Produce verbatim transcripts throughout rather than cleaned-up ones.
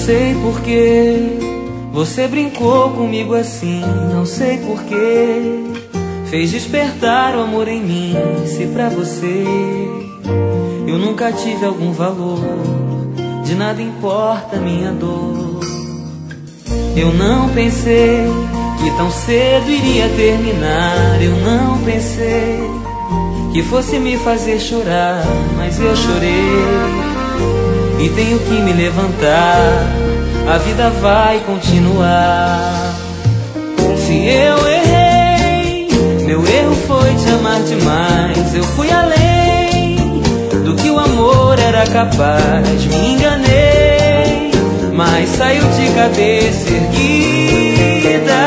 sei porquê você brincou comigo assim. Não sei porquê fez despertar o amor em mim. Se pra você eu nunca tive algum valor, de nada importa minha dor. Eu não pensei que tão cedo iria terminar. Eu não pensei que fosse me fazer chorar, mas eu chorei e tenho que me levantar. A vida vai continuar. Se eu errei, meu erro foi te amar demais. Eu fui além do que o amor era capaz. Me enganei, mas saiu de cabeça erguida.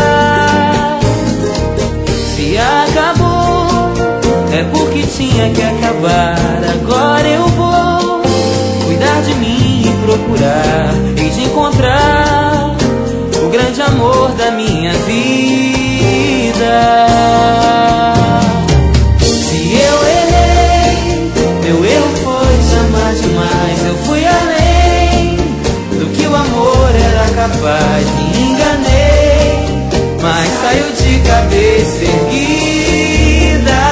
Se acabou, é porque tinha que acabar. Agora eu vou cuidar de mim e procurar, hei de encontrar o grande amor da minha vida. Se eu errei, meu erro foi te amar demais. Eu fui além do que o amor era capaz. Me enganei, mas saiu de cabeça erguida.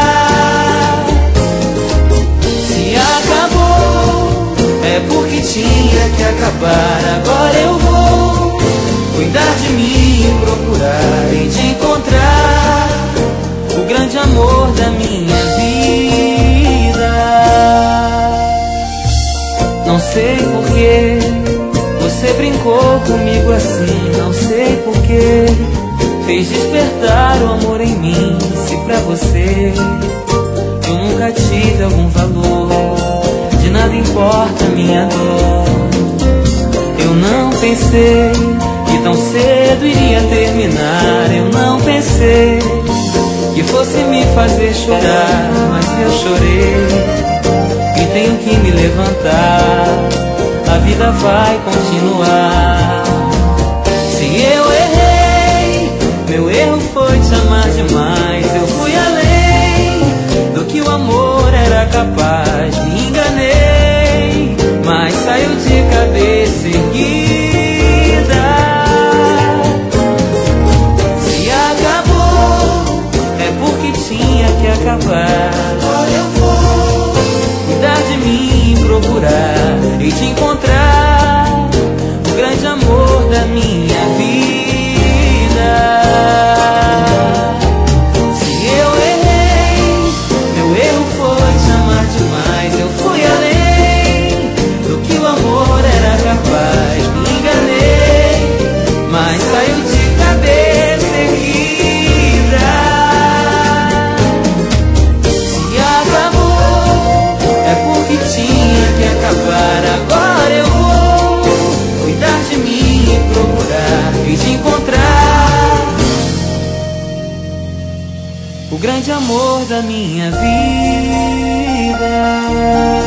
Se acabou, é porque tinha que acabar. Agora eu vou cuidar de mim e procurar, hei de encontrar o grande amor da minha vida. Não sei porquê você brincou comigo assim. Não sei porquê fez despertar o amor em mim. Se pra você eu nunca tive algum valor, de nada importa minha dor. Eu não pensei que tão cedo iria terminar. Eu não pensei que fosse me fazer chorar, mas eu chorei e tenho que me levantar. A vida vai continuar. Se eu errei, meu erro foi te amar demais. Eu fui além do que o amor era capaz. Me enganei, mas saiu de cabeça erguida. Se acabou, é porque tinha que acabar. Agora eu vou cuidar de mim e procurar, hei de encontrar o grande amor da minha vida. Se eu errei, meu erro foi te amar demais. Eu fui além do que o amor era capaz. Me enganei, mas saiu de cabeça erguida. Se acabou, é porque tinha que acabar. Agora eu vou cuidar de mim e procurar, hei de encontrar o grande amor da minha vida.